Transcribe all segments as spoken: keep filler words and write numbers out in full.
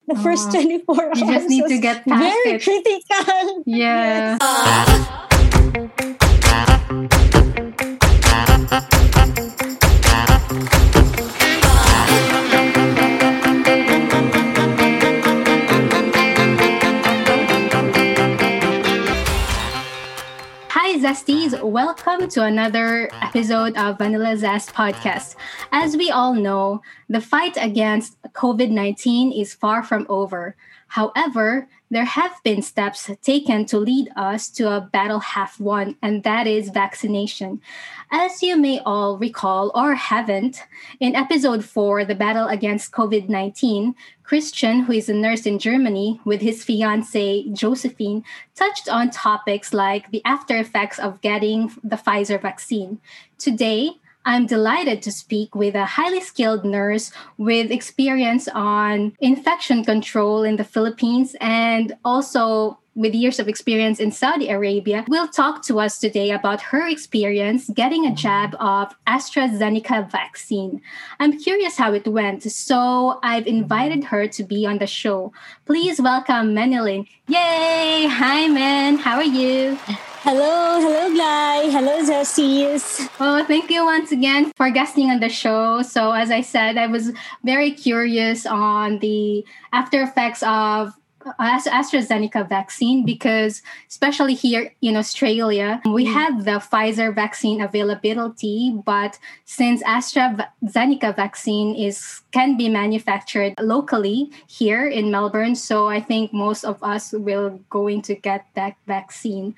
The first twenty-four hours You just need to was get past very it. critical. Yeah. Hi, Zesties. Welcome to another episode of Vanilla Zest Podcast. As we all know, the fight against COVID nineteen is far from over. However, there have been steps taken to lead us to a battle half won, and that is vaccination. As you may all recall or haven't, in episode four, the battle against COVID nineteen, Christian, who is a nurse in Germany, with his fiancee Josephine, touched on topics like the after effects of getting the Pfizer vaccine. Today, I'm delighted to speak with a highly skilled nurse with experience on infection control in the Philippines and also with years of experience in Saudi Arabia. Will talk to us today about her experience getting a jab of AstraZeneca vaccine. I'm curious how it went, so I've invited her to be on the show. Please welcome Menilyn. Yay! Hi, Men. How are you? Hello, hello, Glay. Hello, Zesties. Oh, thank you once again for guesting on the show. So, as I said, I was very curious on the after effects of As- AstraZeneca vaccine because, especially here in Australia, we Mm. had the Pfizer vaccine availability, but since AstraZeneca vaccine is can be manufactured locally here in Melbourne, so I think most of us will going to get that vaccine.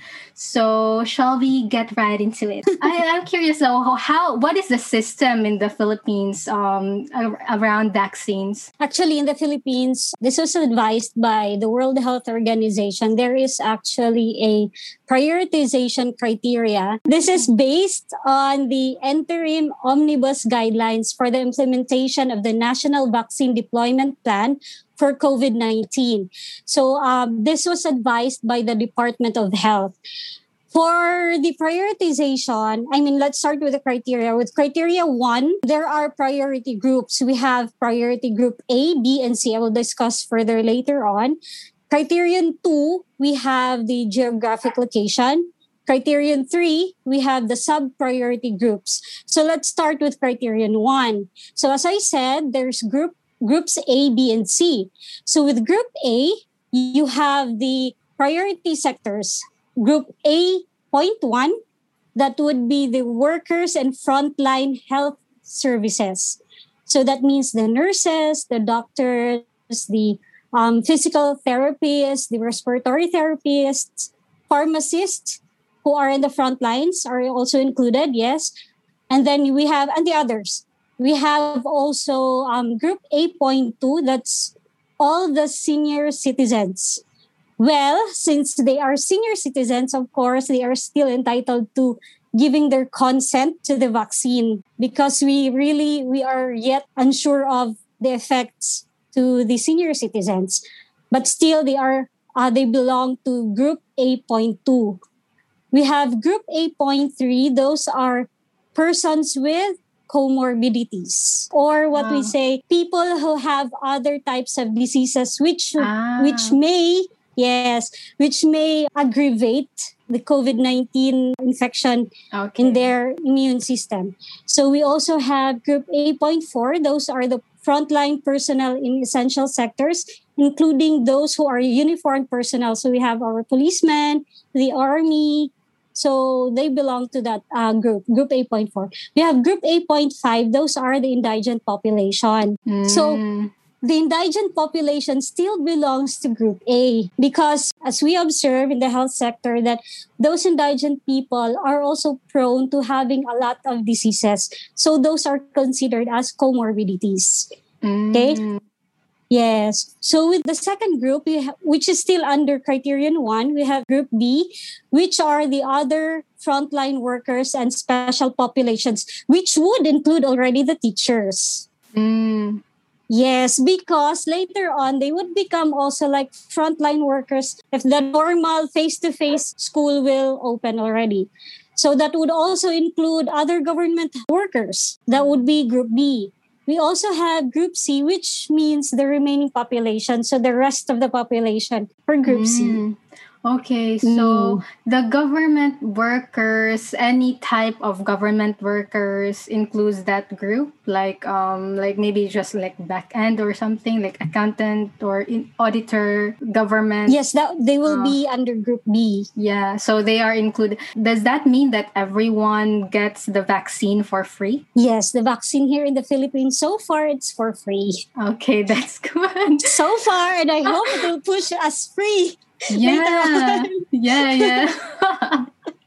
So, shall we get right into it? I, I'm curious though, how, how what is the system in the Philippines um, ar- around vaccines? Actually, in the Philippines, this was advised by the World Health Organization. There is actually a prioritization criteria. This is based on the interim omnibus guidelines for the implementation of the National Vaccine Deployment Plan for COVID nineteen. So um, this was advised by the Department of Health. For the prioritization, I mean, let's start with the criteria. With criteria one, there are priority groups. We have priority group A, B, and C. I will discuss further later on. Criterion two, we have the geographic location. Criterion three, we have the sub-priority groups. So let's start with criterion one. So as I said, there's group groups A, B, and C. So with group A, you have the priority sectors. Group A point one, that would be the workers and frontline health services. So that means the nurses, the doctors, the um, physical therapists, the respiratory therapists, pharmacists who are in the front lines are also included, yes. And then we have, and the others. We have also um, group A point two, that's all the senior citizens. Well, since they are senior citizens, of course, they are still entitled to giving their consent to the vaccine because we really, we are yet unsure of the effects to the senior citizens. But still, they are, uh, they belong to group A point two. We have group A point three. Those are persons with comorbidities, or what we Wow. say, people who have other types of diseases which Ah. which may, yes, which may aggravate the COVID nineteen infection Okay. in their immune system. So we also have group A point four. Those are the frontline personnel in essential sectors, including those who are uniformed personnel. So we have our policemen, the army. So they belong to that uh, group, group A point four. We have group A point five. Those are the indigent population. So Mm. the indigent population still belongs to group A because as we observe in the health sector that those indigent people are also prone to having a lot of diseases. So those are considered as comorbidities. Okay? Mm. Yes. So with the second group, we ha- which is still under criterion one, we have group B, which are the other frontline workers and special populations, which would include already the teachers. Mm. Yes, because later on, they would become also like frontline workers if the normal face-to-face school will open already. So that would also include other government workers. That would be Group B. we also have Group C, which means the remaining population. So the rest of the population for Group C. Mm. Okay, so Mm. the government workers, any type of government workers includes that group, like um, like maybe just like back end or something, like accountant or in auditor, government. Yes, that they will Uh, be under Group B. Yeah, so they are included. Does that mean that everyone gets the vaccine for free? Yes, the vaccine here in the Philippines, so far it's for free. Okay, that's good. So far, and I hope it will push us free. Yeah, Later on. yeah, yeah.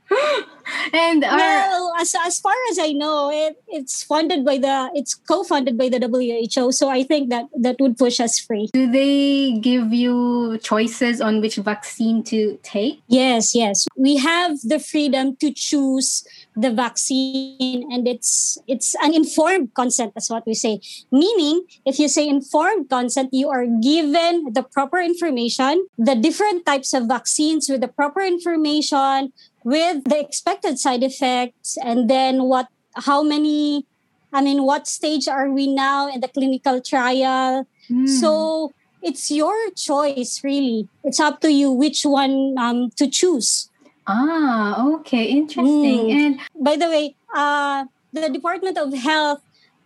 And our, Well, as as far as I know, it it's funded by the it's co-funded by the W H O. So I think that that would push us free. do they give you choices on which vaccine to take? Yes, yes. We have the freedom to choose the vaccine, and it's it's an informed consent, that's what we say. Meaning, if you say informed consent, you are given the proper information, the different types of vaccines with the proper information, with the expected side effects, and then what how many I mean what stage are we now in the clinical trial. Hmm. So it's your choice, really. It's up to you which one um, to choose. Ah, okay, interesting. Mm. And By the way, uh, the Department of Health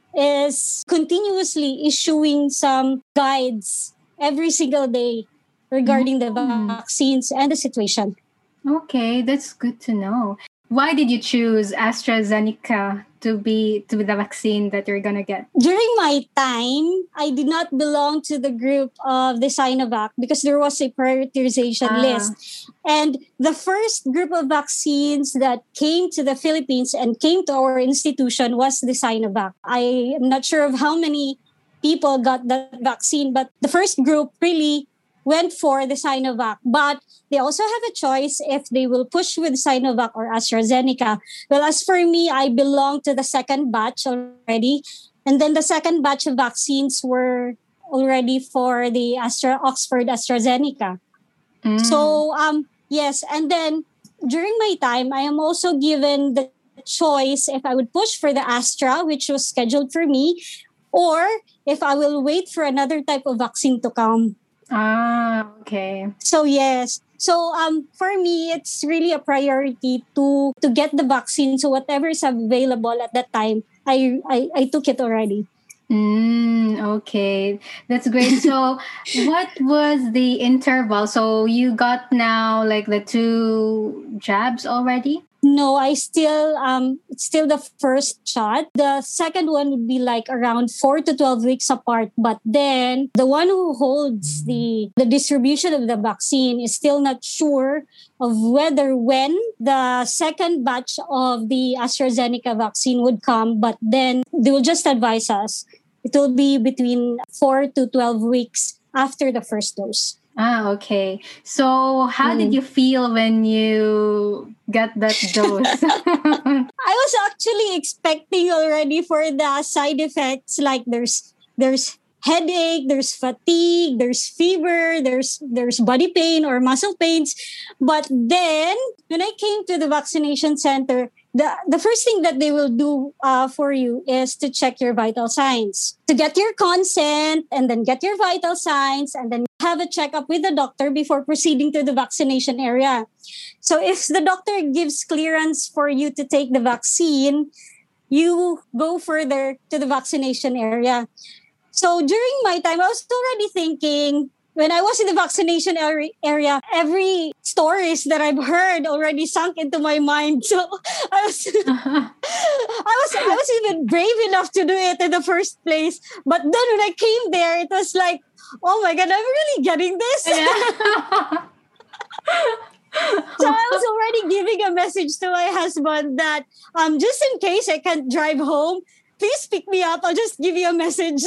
is continuously issuing some guides every single day regarding the Mm. vaccines and the situation. okay, that's good to know. Why did you choose AstraZeneca to be to be the vaccine that you're gonna get? During my time, I did not belong to the group of the Sinovac because there was a prioritization Ah. list. And the first group of vaccines that came to the Philippines and came to our institution was the Sinovac. I am not sure of how many people got that vaccine, but the first group really went for the Sinovac. But they also have a choice if they will push with Sinovac or AstraZeneca. Well, as for me, I belong to the second batch already. And then the second batch of vaccines were already for the Astra Oxford AstraZeneca. Mm. So, um, yes. And then during my time, I am also given the choice if I would push for the Astra, which was scheduled for me, or if I will wait for another type of vaccine to come. Ah, okay. So yes. So um for me it's really a priority to to get the vaccine. So whatever is available at that time, I I, I took it already. Mm, okay, that's great. So, what was the interval? So you got now like the two jabs already? No, I still um it's still the first shot. The second one would be like around four to twelve weeks apart. But then the one who holds the the distribution of the vaccine is still not sure of whether when the second batch of the AstraZeneca vaccine would come. But then they will just advise us. It will be between four to twelve weeks after the first dose. Ah, okay. So, how did Mm. you feel when you got that dose? I was actually expecting already for the side effects, like there's there's headache, there's fatigue, there's fever, there's there's body pain or muscle pains. But then when I came to the vaccination center, the the first thing that they will do uh, for you is to check your vital signs, to get your consent, and then get your vital signs, and then have a checkup with the doctor before proceeding to the vaccination area. So if the doctor gives clearance for you to take the vaccine, you go further to the vaccination area. So during my time, I was already thinking, when I was in the vaccination area, area every stories that I've heard already sunk into my mind. So I was, I was, I was even brave enough to do it in the first place. But then when I came there, it was like, oh my God, I'm really getting this. Yeah. So I was already giving a message to my husband that um just in case I can't drive home, please pick me up. I'll just give you a message.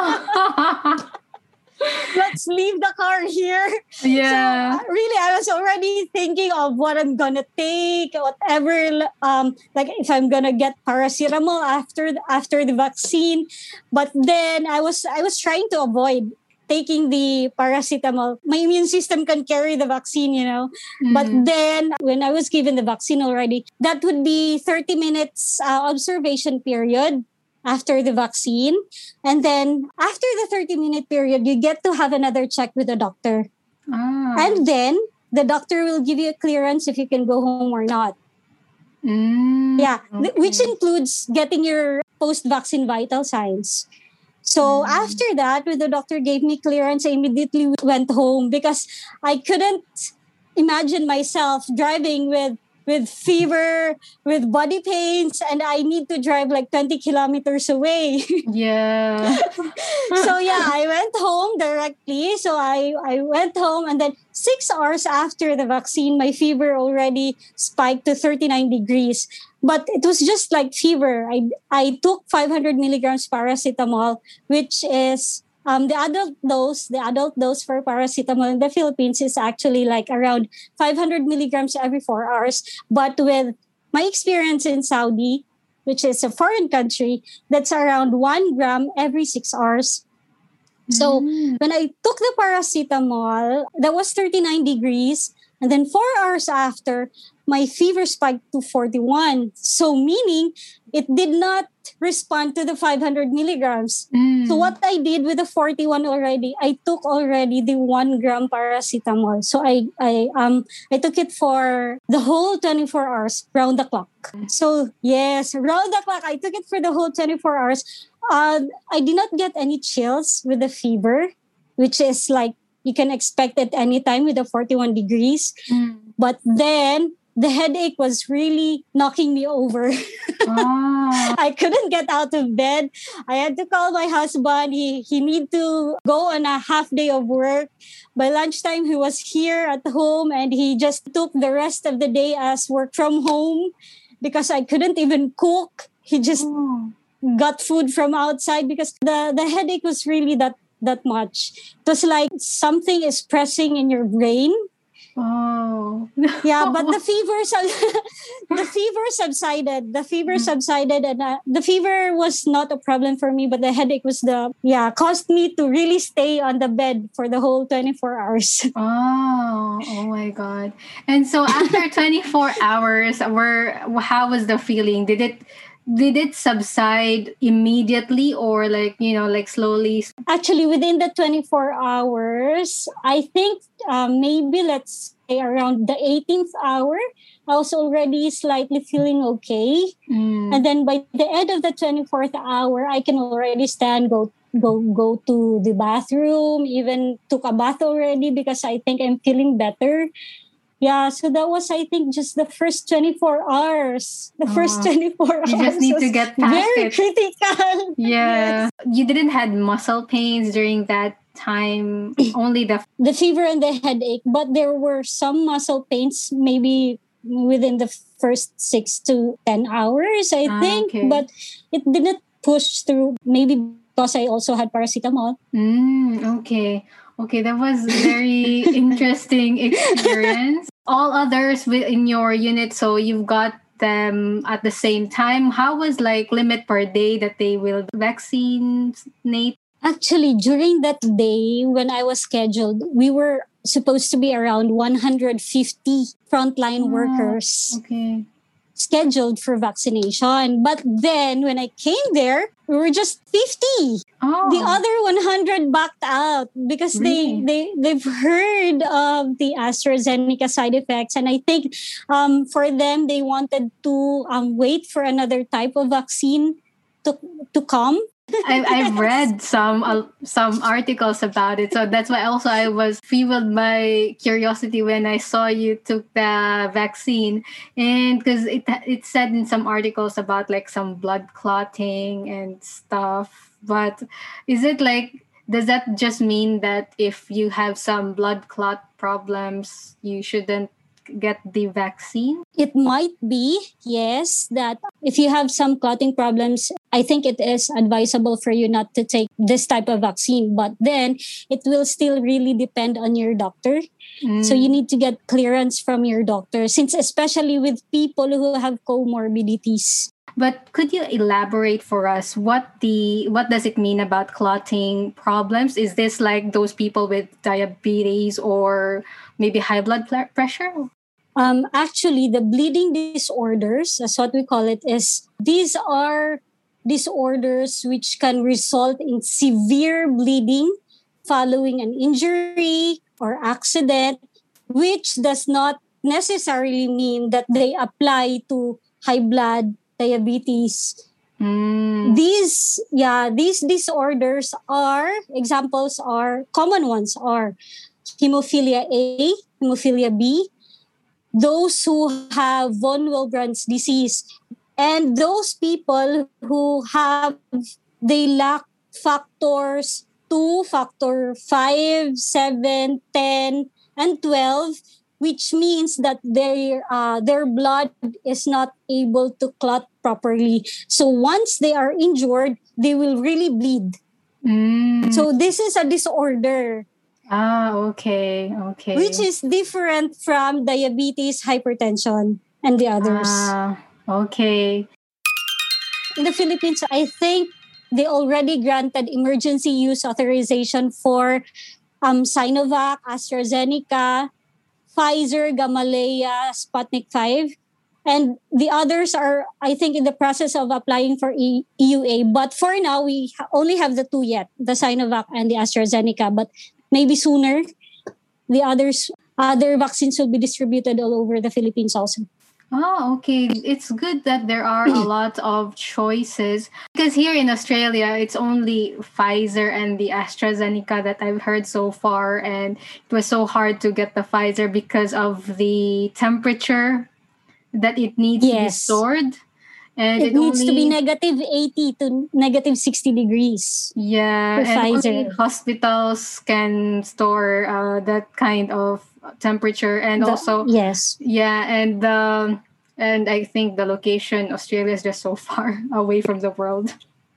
Let's leave the car here. Yeah. So uh, really, I was already thinking of what I'm gonna take, whatever. Um, like if I'm gonna get paracetamol after after the vaccine, but then I was I was trying to avoid taking the paracetamol. My immune system can carry the vaccine, you know. Mm. But then when I was given the vaccine already, that would be thirty minutes uh, observation period. after the vaccine. And then after the thirty minute period, you get to have another check with the doctor. Ah. And then the doctor will give you a clearance if you can go home or not. Mm, Yeah, okay. th- which includes getting your post-vaccine vital signs. So Mm. after that, when the doctor gave me clearance, I immediately went home because I couldn't imagine myself driving with with fever, with body pains, and I need to drive like twenty kilometers away. Yeah. So yeah, I went home directly. So I, I went home, and then six hours after the vaccine, my fever already spiked to thirty-nine degrees. But it was just like fever. I, I took five hundred milligrams paracetamol, which is um, the adult dose. The adult dose for paracetamol in the Philippines is actually like around five hundred milligrams every four hours. But with my experience in Saudi, which is a foreign country, that's around one gram every six hours. So Mm. when I took the paracetamol, that was thirty-nine degrees. And then four hours after, my fever spiked to forty-one. So meaning it did not respond to the five hundred milligrams. Mm. So what I did with the forty-one already, I took already the one gram paracetamol. So I I um I took it for the whole twenty-four hours, round the clock. So yes, round the clock. I took it for the whole twenty-four hours. Uh, I did not get any chills with the fever, which is like you can expect at any time with the forty-one degrees. Mm. But then the headache was really knocking me over. Ah. I couldn't get out of bed. I had to call my husband. He he need to go on a half day of work. By lunchtime, he was here at home, and he just took the rest of the day as work from home because I couldn't even cook. He just Oh. got food from outside because the, the headache was really that that much. It was like something is pressing in your brain. Oh. Yeah, but the fever sub- the fever subsided. The fever Mhm. subsided, and uh, the fever was not a problem for me. But the headache was the yeah caused me to really stay on the bed for the whole twenty-four hours. Oh, oh my God. And so after twenty-four hours, were how was the feeling? Did it did it subside immediately or like, you know, like slowly? Actually, within the twenty-four hours, I think uh, maybe let's say around the eighteenth hour, I was already slightly feeling okay. Mm. And then by the end of the twenty-fourth hour, I can already stand, go go go to the bathroom, even took a bath already because I think I'm feeling better. Yeah, so that was I think just the first twenty-four hours. The first Oh, twenty-four you hours just need to was get past very it. critical. Yeah. Yes. You didn't had muscle pains during that time, only the The fever and the headache, but there were some muscle pains maybe within the first six to ten hours, I Ah, think. okay. But it didn't push through, maybe because I also had paracetamol. Mm, okay. Okay, that was very interesting experience. All others within your unit, so you've got them at the same time. How was like limit per day that they will vaccinate? Actually, during that day when I was scheduled, we were supposed to be around one hundred fifty frontline Oh, workers okay. scheduled for vaccination. But then when I came there, we were just fifty. The Oh, other one hundred backed out because they, really? they, they've heard of the AstraZeneca side effects. And I think um, for them, they wanted to um, wait for another type of vaccine to, to come. I, I've read some uh, some articles about it, so that's why also I was fueled by curiosity when I saw you took the vaccine, and because it it said in some articles about like some blood clotting and stuff. But is it like, does that just mean that if you have some blood clot problems, you shouldn't get the vaccine? It might be, yes, that if you have some clotting problems, I think it is advisable for you not to take this type of vaccine. But then it will still really depend on your doctor. So you Mm. need to get clearance from your doctor, since especially with people who have comorbidities. But could you elaborate for us what the what does it mean about clotting problems? Is this like those people with diabetes or maybe high blood pl- pressure? Um, actually, the bleeding disorders, that's what we call it, is these are disorders which can result in severe bleeding following an injury or accident, which does not necessarily mean that they apply to high blood, diabetes. Mm. These, yeah, these disorders are, examples are, common ones are hemophilia A, hemophilia B, those who have von Willebrand's disease, and those people who have, they lack factors two, factor five, seven, ten, and twelve, which means that their uh, their blood is not able to clot properly. So once they are injured, they will really bleed. Mm. So this is a disorder. Ah, okay, okay. Which is different from diabetes, hypertension, and the others. Ah, okay. In the Philippines, I think they already granted emergency use authorization for um, Sinovac, AstraZeneca, Pfizer, Gamaleya, Sputnik five. And the others are, I think, in the process of applying for e- EUA. But for now, we ha- only have the two yet, the Sinovac and the AstraZeneca. But maybe sooner, the others, other vaccines will be distributed all over the Philippines also. Oh, okay. It's good that there are a lot of choices. Because here in Australia, it's only Pfizer and the AstraZeneca that I've heard so far. And it was so hard to get the Pfizer because of the temperature that it needs to be Yes. stored. And It, it needs to be only, negative eighty to negative sixty degrees. yeah, for and Pfizer. only hospitals can store uh, that kind of temperature. And The- also, yes. yeah, and um, and I think the location Australia is just so far away from the world.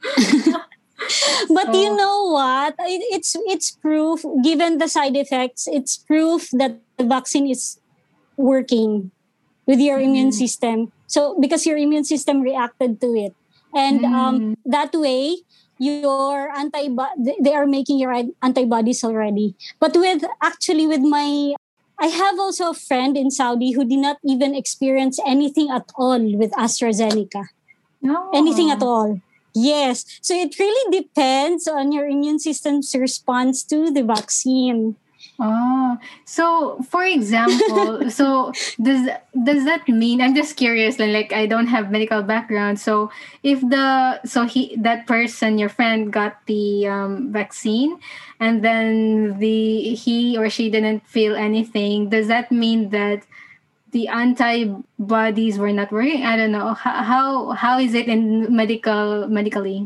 But you So- know what? It, it's it's proof, given the side effects, it's proof that the vaccine is working with your immune Mm. system. So because your immune system reacted to it, and um, Mm. that way your antibody, they are making your antibodies already. But with actually with my, I have also a friend in Saudi who did not even experience anything at all with AstraZeneca. No. Anything at all. Yes. So it really depends on your immune system's response to the vaccine. Oh, so for example, so does does that mean, I'm just curious, like like, I don't have medical background. So if the so he that person, your friend, got the um, vaccine, and then the he or she didn't feel anything, does that mean that the antibodies were not working? I don't know. How how, how is it in medical medically?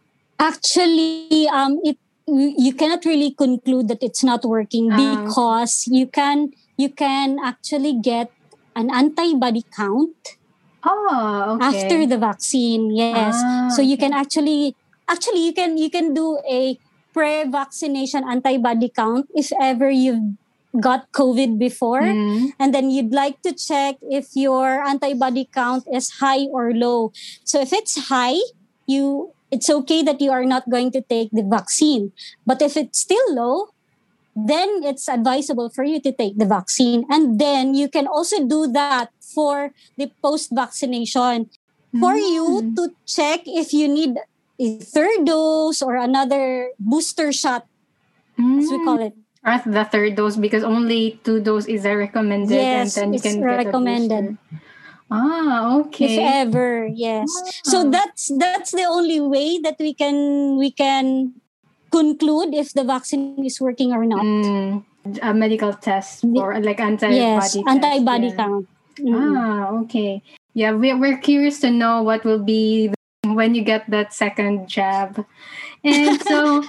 Actually, um, it you you cannot really conclude that it's not working Ah, okay. because you can you can actually get an antibody count Oh, okay. after the vaccine. Yes. Ah, So you okay. can actually actually you can you can do a pre-vaccination antibody count if ever you've got COVID before, Mm. and then you'd like to check if your antibody count is high or low. So if it's high, you it's okay that you are not going to take the vaccine. But if it's still low, then it's advisable for you to take the vaccine. And then you can also do that for the post-vaccination for you Mm. to check if you need a third dose or another booster shot, as we Mm. call it. At the third dose, because only two dose is uh, recommended, Yes, and then you it's can get recommended. a booster. Ah, If okay. ever, yes. So Ah. that's that's the only way that we can we can conclude if the vaccine is working or not. Mm. A medical test for like antibody Yes, test. antibody yeah. count. Mm. Ah, okay. Yeah, we're, we're curious to know what will be the, when you get that second jab. And so,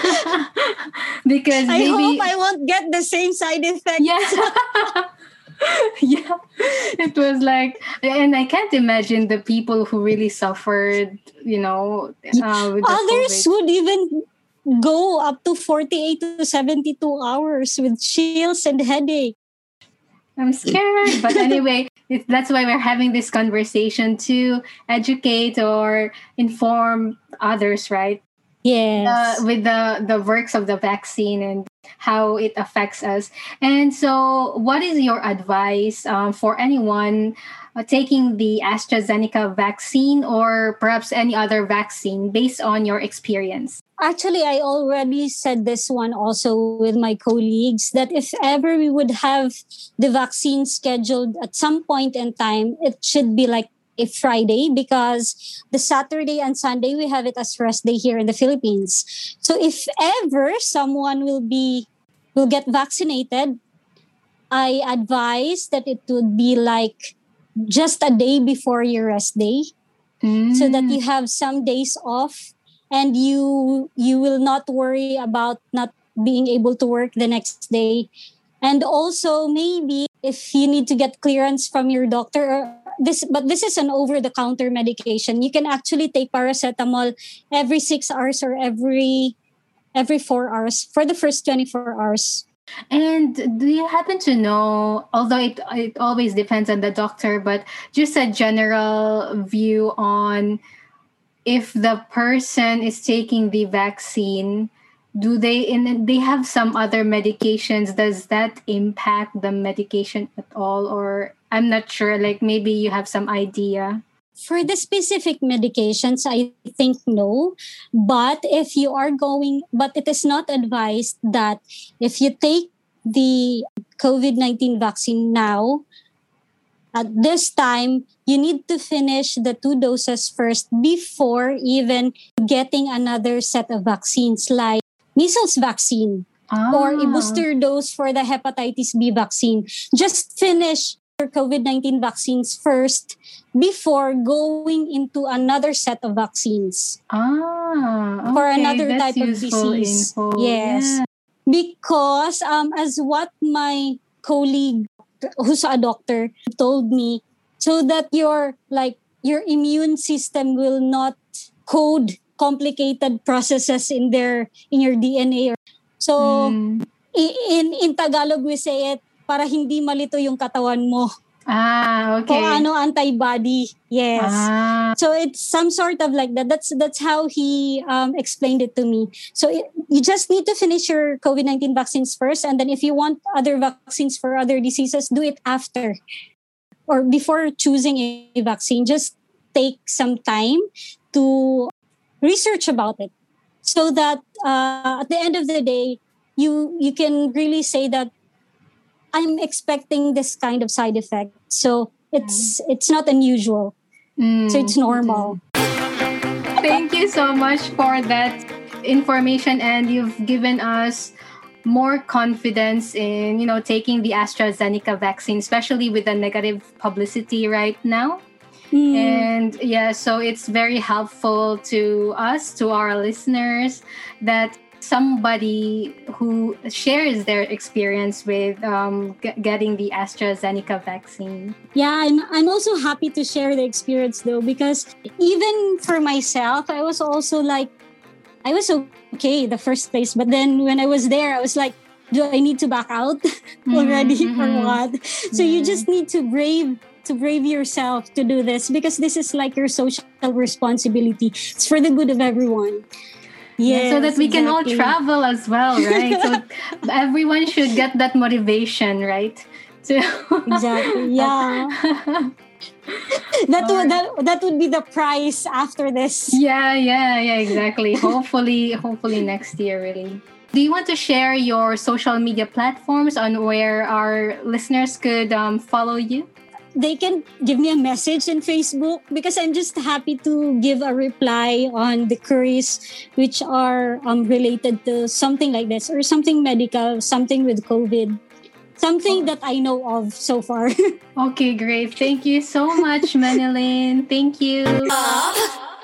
because I maybe. hope I won't get the same side effects. Yeah. Yeah. It was like, and I can't imagine the people who really suffered, you know, uh, with the Others COVID. would even go up to forty-eight to seventy-two hours with chills and headache. I'm scared. But anyway, it, that's why we're having this conversation to educate or inform others, right? Yes. Uh, with the, the works of the vaccine. And how it affects us. And so, what is your advice um, for anyone uh, taking the AstraZeneca vaccine or perhaps any other vaccine based on your experience? Actually, I already said this one also with my colleagues that if ever we would have the vaccine scheduled at some point in time, it should be like a Friday, because the Saturday and Sunday we have it as rest day here in the Philippines. So if ever someone will be will get vaccinated, I advise that it would be like just a day before your rest day, Mm. so that you have some days off and you you will not worry about not being able to work the next day. And also maybe if you need to get clearance from your doctor, or this but this is an over the counter medication, you can actually take paracetamol every six hours or every every four hours for the first twenty-four hours. And do you happen to know, although it, it always depends on the doctor, but just a general view on if the person is taking the vaccine, do they in they have some other medications? Does that impact the medication at all? Or I'm not sure, like maybe you have some idea. For the specific medications, I think no. But if you are going, but it is not advised that if you take the COVID nineteen vaccine now, at this time, you need to finish the two doses first before even getting another set of vaccines like measles vaccine or a Ah. booster dose for the hepatitis B vaccine. Just finish your COVID nineteen vaccines first before going into another set of vaccines Ah, for okay, another that's type of useful disease. info. Yes. Yeah. Because um, as what my colleague who's a doctor told me, so that your like your immune system will not code complicated processes in their in your D N A. So Mm. i- in in Tagalog we say it, para hindi malito yung katawan mo. Ah, Kung okay. ano antibody. Yes. Ah, So it's some sort of like that. That's that's how he um, explained it to me. So it, you just need to finish your COVID nineteen vaccines first, and then if you want other vaccines for other diseases, do it after or before choosing a vaccine. Just take some time to research about it, so that uh, at the end of the day, you you can really say that I'm expecting this kind of side effect. So it's it's not unusual. mm, So it's normal. Thank you so much for that information, and you've given us more confidence in, you know, taking the AstraZeneca vaccine, especially with the negative publicity right now. Mm. And yeah, so it's very helpful to us, to our listeners, that somebody who shares their experience with um, g- getting the AstraZeneca vaccine. Yeah, I'm I'm also happy to share the experience though, because even for myself, I was also like, I was okay the first place, but then when I was there, I was like, do I need to back out already Mhm, or mhm. what? So you Yeah. just need to brave to brave yourself to do this, because this is like your social responsibility. It's for the good of everyone. Yeah, so Yes, that we can all exactly. travel as well, right? So everyone should get that motivation, right? To Exactly. Yeah. That would Alright. that, that would be the price after this. Yeah, yeah, yeah, exactly. Hopefully, hopefully next year, really. Do you want to share your social media platforms on where our listeners could um, follow you? They can give me a message in Facebook, because I'm just happy to give a reply on the queries which are um, related to something like this, or something medical, something with COVID, something that I know of so far. Okay, great. Thank you so much, Manilyn. Thank you.